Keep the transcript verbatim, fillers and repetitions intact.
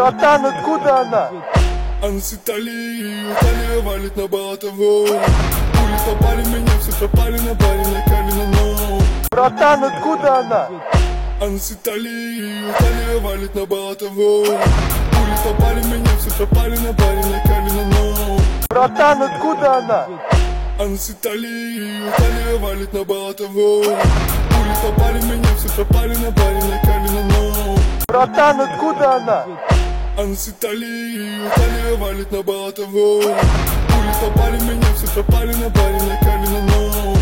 Братан, откуда она? Она с Италии, Италия валит на Болотово. Пули попали в меня, все пропали на баре, на Калина, но Братан, откуда она? Она с Италии, Италия валит на Болотово. Пули попали в меня, все пропали на баре, на Калина, но Братан, откуда она? Она с Италии, Италия валит на Болотово. Пули попали в меня, все пропали на баре, на Калина, но Братан, откуда она? Она с Италии, Италия валит на Болотово. Пули попали в меня, все пропали на баре, на Калина, но